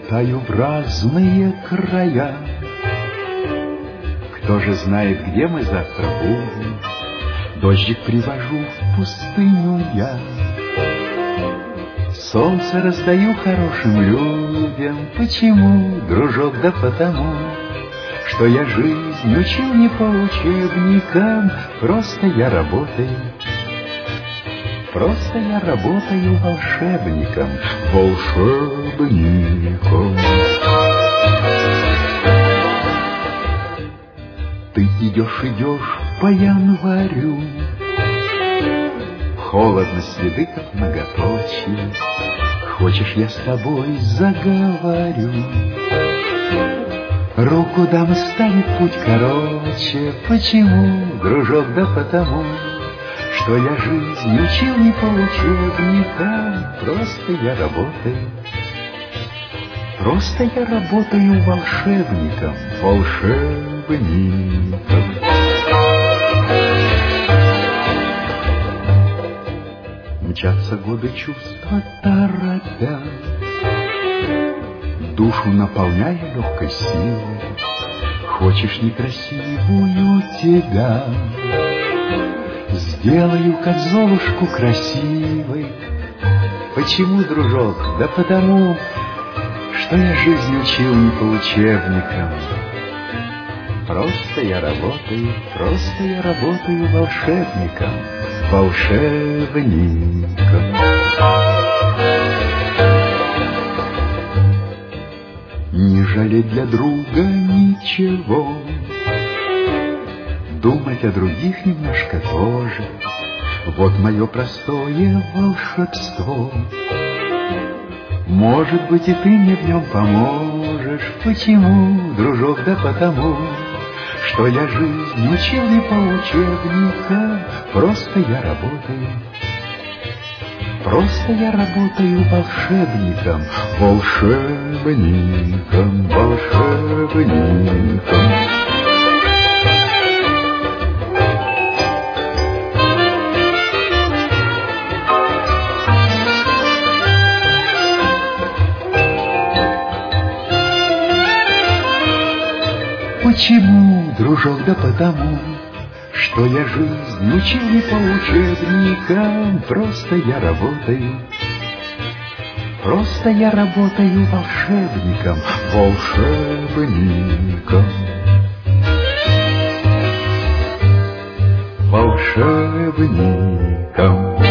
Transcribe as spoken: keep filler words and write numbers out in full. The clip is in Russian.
улетаю в разные края. Кто же знает, где мы завтра будем? Дождик привожу в пустыню я. Солнце раздаю хорошим людям. Почему, дружок? Да потому, что я жизнь учил не по учебникам. Просто я работаю, просто я работаю волшебником, волшебником. Ты идешь, идешь по январю, холодно, следы как многоточие. Хочешь, я с тобой заговорю? Руку дам, станет путь короче. Почему, дружок? Да потому, что я жизнь учил не по учебникам. Просто я работаю, просто я работаю волшебником, волшебником. Мчатся годы, чувства торопя, душу наполняя легкой силой. Хочешь некрасивую тебя, сделаю, как Золушку, красивой. Почему, дружок? Да потому, что я жизнь учил не по учебникам. Просто я работаю, просто я работаю волшебником, волшебником. Не жалеть для друга ничего, думать о других немножко тоже. Вот мое простое волшебство. Может быть, и ты мне в нем поможешь. Почему, дружок? Да потому, что я жизнь учил не по учебникам. Просто я работаю, просто я работаю волшебником, волшебником, волшебником. Почему, дружок? Да потому, что я жизнь учил не по учебникам. Просто я работаю, просто я работаю волшебником, волшебником, волшебником.